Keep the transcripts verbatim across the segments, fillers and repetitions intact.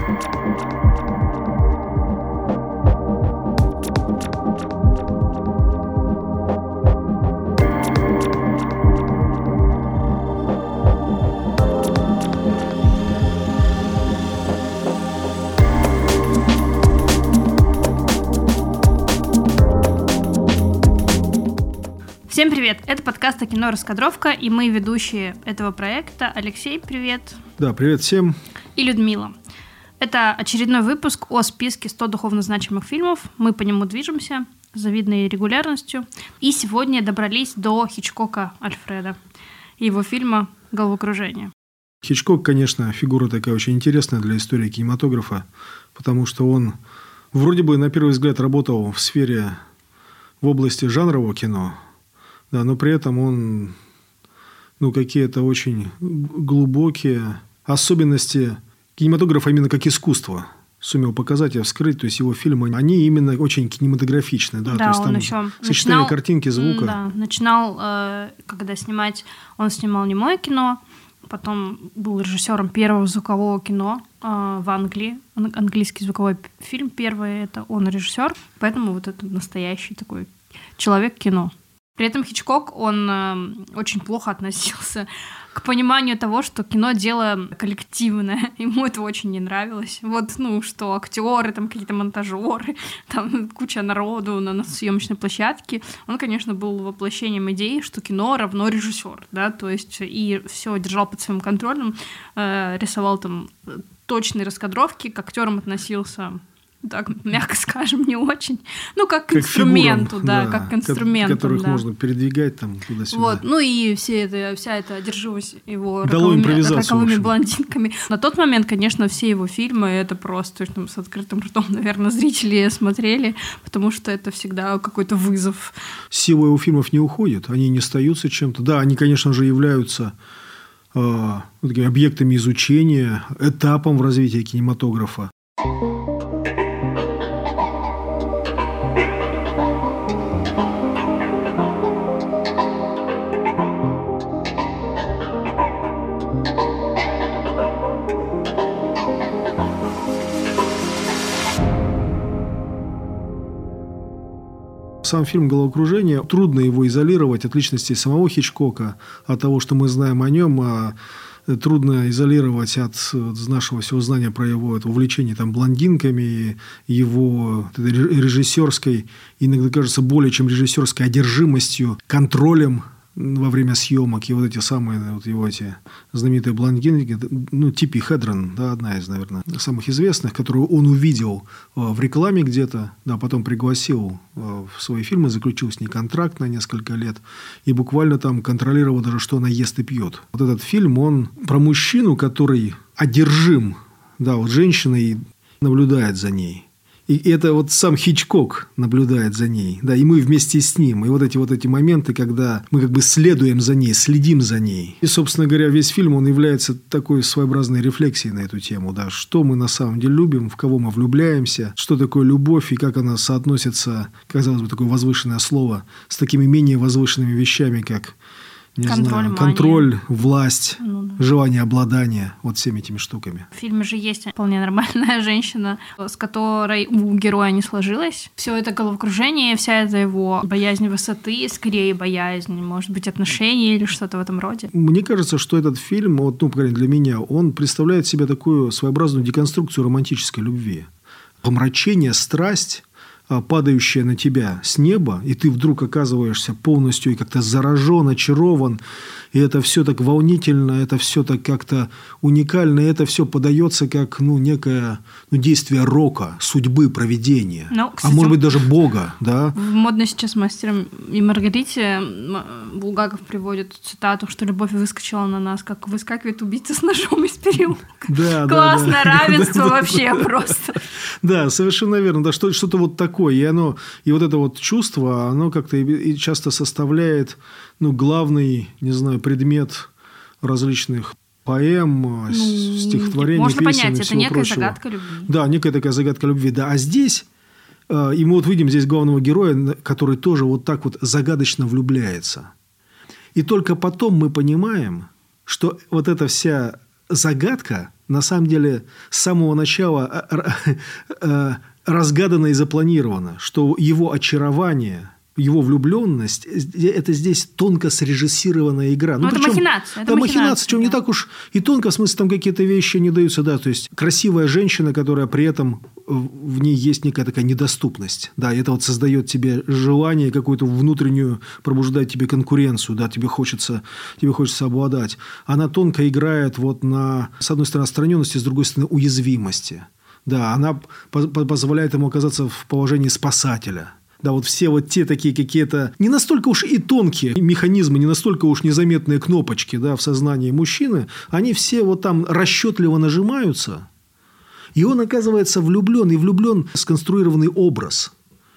Всем привет! Это подкаст о кино «Раскадровка», и мы ведущие этого проекта. Алексей, привет! Да, привет всем! И Людмила. Это очередной выпуск о списке сто духовно значимых фильмов. Мы по нему движемся с завидной регулярностью. И сегодня добрались до Хичкока Альфреда и его фильма «Головокружение». Хичкок, конечно, фигура такая очень интересная для истории кинематографа, потому что он вроде бы на первый взгляд работал в сфере, в области жанрового кино, да, но при этом он, ну, какие-то очень глубокие особенности кинематографа именно как искусства сумел показать и вскрыть. То есть его фильмы, они именно очень кинематографичны. Да, да, то есть он там еще сочетание начинал, картинки, звука. Да, начинал, э, когда снимать, он снимал немое кино, потом был режиссером первого звукового кино э, в Англии. Английский звуковой фильм первый, это он режиссер. Поэтому вот это настоящий такой человек-кино. При этом Хичкок, он э, очень плохо относился к пониманию того, что кино — дело коллективное. Ему это очень не нравилось. Вот, ну, что актеры, там какие-то монтажеры, там куча народу на, на съемочной площадке. Он, конечно, был воплощением идеи, что кино равно режиссер, да, то есть и все держал под своим контролем, э, рисовал там точные раскадровки, к актерам относился, так, мягко скажем, не очень. Ну, как к как инструменту, фигурам, да, да, как к инструменту. Которых да. можно передвигать там туда-сюда. Вот, ну и все это, вся эта одержимость его Дало роковыми, роковыми блондинками. На тот момент, конечно, все его фильмы, это просто там, с открытым ртом, наверное, зрители смотрели, потому что это всегда какой-то вызов. Сила его фильмов не уходит, они не остаются чем-то. Да, они, конечно же, являются э, такими объектами изучения, этапом в развитии кинематографа. Сам фильм «Головокружение», трудно его изолировать от личности самого Хичкока, от того, что мы знаем о нем, а трудно изолировать от, от нашего всего знания про его это, увлечение там, блондинками, его режиссерской, иногда кажется, более чем режиссерской одержимостью, контролем во время съемок, и вот эти самые, вот его эти знаменитые блондинки, ну, Типи Хедрон, да, одна из, наверное, самых известных, которую он увидел в рекламе где-то, да, потом пригласил в свои фильмы, заключил с ней контракт на несколько лет, и буквально там контролировал даже, что она ест и пьет. Вот этот фильм, он про мужчину, который одержим, да, вот женщиной, наблюдает за ней. И это вот сам Хичкок наблюдает за ней, да, и мы вместе с ним. И вот эти вот эти моменты, когда мы как бы следуем за ней, следим за ней. И, собственно говоря, весь фильм, он является такой своеобразной рефлексией на эту тему, да, что мы на самом деле любим, в кого мы влюбляемся, что такое любовь и как она соотносится, казалось бы, такое возвышенное слово, с такими менее возвышенными вещами, как Не контроль, знаю, контроль, власть, ну, да. желание обладания, вот всеми этими штуками. В фильме же есть вполне нормальная женщина, с которой у героя не сложилось. Все это головокружение, вся эта его боязнь высоты, скорее боязнь, может быть, отношений или что-то в этом роде. Мне кажется, что этот фильм, вот, ну, для меня, он представляет себе такую своеобразную деконструкцию романтической любви. Помрачение, страсть, падающая на тебя с неба, и ты вдруг оказываешься полностью и как-то заражен, очарован, и это все так волнительно, это все так как-то уникально, и это все подается как ну, некое ну, действие рока, судьбы, провидения, ну, кстати, а может быть даже Бога. Да? Модно сейчас «Мастером и Маргарите» Булгаков приводит цитату, что любовь выскочила на нас, как выскакивает убийца с ножом из переулка. Да, классное да, равенство да, вообще да, просто. Да, совершенно верно. Да, что, что-то вот такое. И, оно, и вот это вот чувство, оно как-то и часто составляет ну, главный, не знаю, предмет различных поэм, ну, стихотворений, можно песен понять, и это всего некая прочего. загадка любви. Да, некая такая загадка любви. Да. А здесь, и мы вот видим здесь главного героя, который тоже вот так вот загадочно влюбляется. И только потом мы понимаем, что вот эта вся загадка на самом деле с самого начала разгадано и запланировано, что его очарование, его влюбленность – это здесь тонко срежиссированная игра. Ну, это причем, махинация. Это да, махинация, махинация, причем да. не так уж и тонко, в смысле, там какие-то вещи не даются. Да, то есть, красивая женщина, которая при этом в ней есть некая такая недоступность. Да, и это вот создает тебе желание, какую-то внутреннюю, пробуждает тебе конкуренцию. Да, тебе хочется, тебе хочется обладать. Она тонко играет вот на, с одной стороны, отстраненности, с другой стороны, уязвимости. Да, она позволяет ему оказаться в положении спасателя. Да, вот все вот те такие какие-то не настолько уж и тонкие механизмы, не настолько уж незаметные кнопочки, да, в сознании мужчины, они все вот там расчетливо нажимаются, и он оказывается влюблен, и влюблен в сконструированный образ.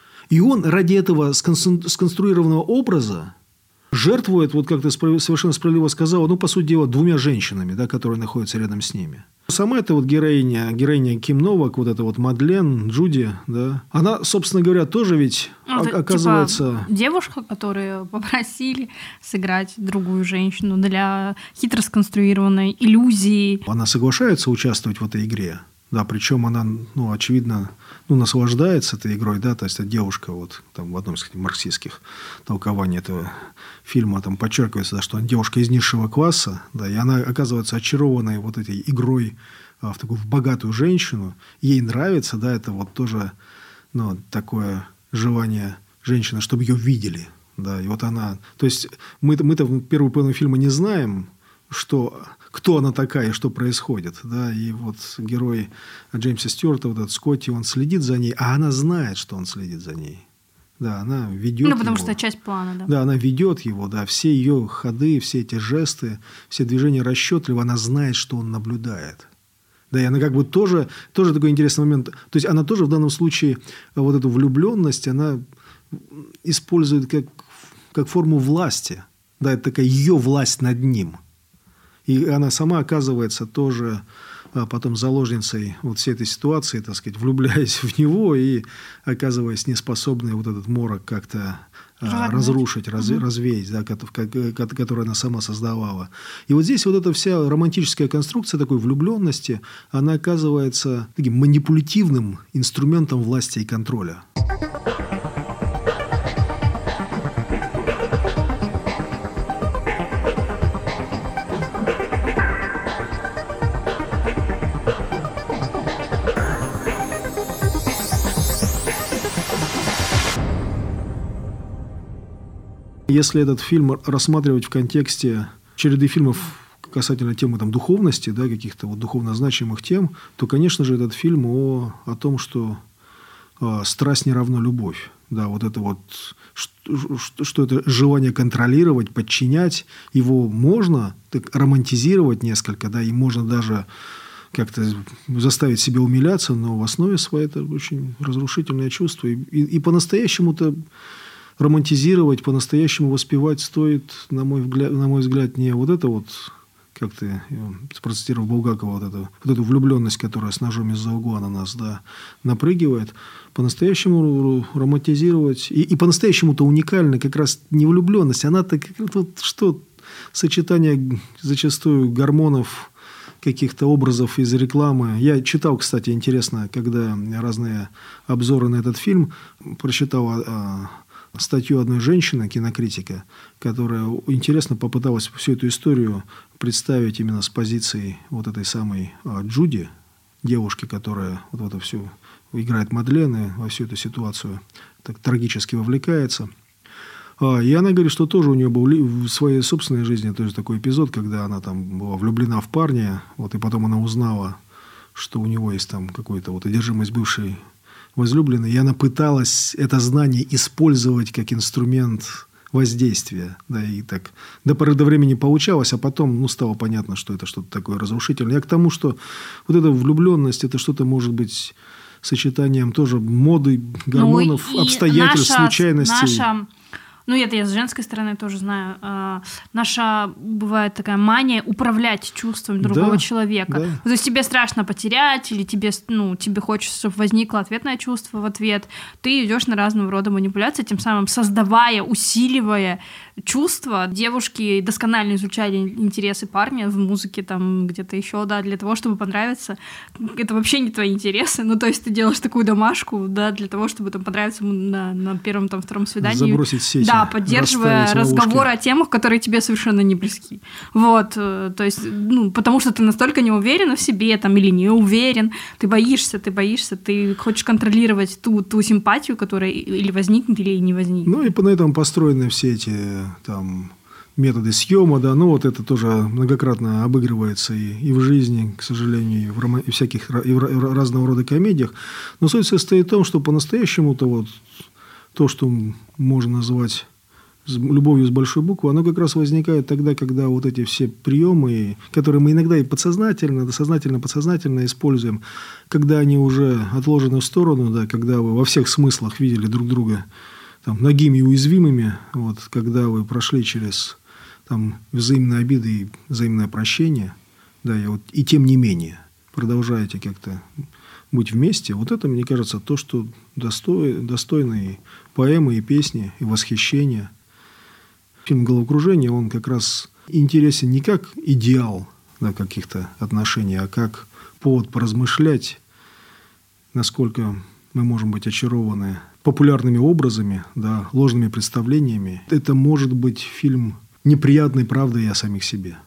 И он ради этого сконструированного образа жертвует, вот как ты совершенно справедливо сказала, ну, по сути дела, двумя женщинами, да, которые находятся рядом с ними. Сама эта вот героиня, героиня Ким Новак, вот эта вот Мадлен, Джуди, да, она, собственно говоря, тоже ведь ну, это, оказывается... Типа девушка, которую попросили сыграть другую женщину для хитро сконструированной иллюзии. Она соглашается участвовать в этой игре. Да, причем она, ну, очевидно, ну, наслаждается этой игрой, да, то есть эта девушка, вот там в одном из марксистских толкований этого фильма там подчеркивается, да, что она девушка из низшего класса, да, и она оказывается очарованной вот этой игрой а, в такую в богатую женщину, ей нравится, да, это вот тоже, ну, такое желание женщины, чтобы ее видели, да, и вот она, то есть мы-то, мы-то в первую половину фильма не знаем, что, кто она такая и что происходит. Да? И вот герой Джеймса Стюарта, вот этот Скотти, он следит за ней, а она знает, что он следит за ней. Да, она ведет Ну, потому его. что часть плана, да. Да, она ведет его, да, все ее ходы, все эти жесты, все движения расчетливо, она знает, что он наблюдает. Да, и она как бы тоже, тоже такой интересный момент. То есть она тоже в данном случае вот эту влюбленность, она использует как, как форму власти. Да, это такая ее власть над ним. И она сама оказывается тоже а, потом заложницей вот всей этой ситуации, так сказать, влюбляясь в него и оказываясь неспособной вот этот морок как-то а, разрушить, раз, угу. развеять, да, который она сама создавала. И вот здесь вот эта вся романтическая конструкция такой влюбленности, она оказывается таким манипулятивным инструментом власти и контроля. Если этот фильм рассматривать в контексте череды фильмов касательно темы там, духовности, да, каких-то вот духовно значимых тем, то, конечно же, этот фильм о, о том, что э, страсть не равно любовь. Да, вот это вот, что, что это желание контролировать, подчинять, его можно так, романтизировать несколько, да, и можно даже как-то заставить себя умиляться, но в основе своей это очень разрушительное чувство. И, и, и по-настоящему-то романтизировать, по-настоящему воспевать стоит, на мой взгляд, на мой взгляд, не вот это вот, как ты процитировал Булгакова, вот эту, вот эту влюбленность, которая с ножом из-за угла на нас, да, напрыгивает. По-настоящему романтизировать. И, и по-настоящему-то уникальна как раз не влюбленность. Она-то вот что сочетание зачастую гормонов, каких-то образов из рекламы. Я читал, кстати, интересно, когда разные обзоры на этот фильм, прочитал статью одной женщины, кинокритика, которая интересно попыталась всю эту историю представить именно с позиции вот этой самой Джуди, девушки, которая вот в это все играет Мадлен и во всю эту ситуацию так трагически вовлекается. И она говорит, что тоже у нее был в своей собственной жизни тоже такой эпизод, когда она там была влюблена в парня, вот, и потом она узнала, что у него есть там какая-то вот одержимость бывшей возлюбленной, и она пыталась это знание использовать как инструмент воздействия. Да, и так до поры до времени получалось, а потом ну, стало понятно, что это что-то такое разрушительное. Я к тому, что вот эта влюбленность, это что-то может быть сочетанием тоже моды, гормонов, ну, обстоятельств, наша, случайностей. Наша... Ну, это я с женской стороны тоже знаю. А, наша, бывает такая мания управлять чувством другого да, человека. Да. То есть тебе страшно потерять, или тебе, ну, тебе хочется, чтобы возникло ответное чувство в ответ. Ты идешь на разного рода манипуляции, тем самым создавая, усиливая чувства. Девушки досконально изучали интересы парня в музыке, там где-то еще, да, для того, чтобы понравиться. Это вообще не твои интересы. Ну, то есть ты делаешь такую домашку, да, для того, чтобы там понравиться ему на, на первом, там, втором свидании. Забросить сети. Да, поддерживая разговоры о темах, которые тебе совершенно не близки. Вот, то есть, ну, потому что ты настолько не уверена в себе, там, или не уверен, ты боишься, ты боишься, ты хочешь контролировать ту, ту симпатию, которая или возникнет, или не возникнет. Ну, и на этом построены все эти там методы съема, да, ну вот это тоже многократно обыгрывается и, и в жизни, к сожалению, и в, рома... и всяких и в разного рода комедиях. Но суть состоит в том, что по-настоящему-то вот то, что можно назвать любовью с большой буквы, оно как раз возникает тогда, когда вот эти все приемы, которые мы иногда и подсознательно, сознательно, подсознательно используем, когда они уже отложены в сторону, да, когда вы во всех смыслах видели друг друга там, нагими и уязвимыми, вот, когда вы прошли через там, взаимные обиды и взаимное прощение, да, и, вот, и тем не менее продолжаете как-то быть вместе, вот это, мне кажется, то, что достой, достойно и поэмы, и песни, и восхищения. Фильм «Головокружение», он как раз интересен не как идеал, да, каких-то отношений, а как повод поразмышлять, насколько мы можем быть очарованы популярными образами, да, ложными представлениями. Это может быть фильм неприятной правдой о самих себе.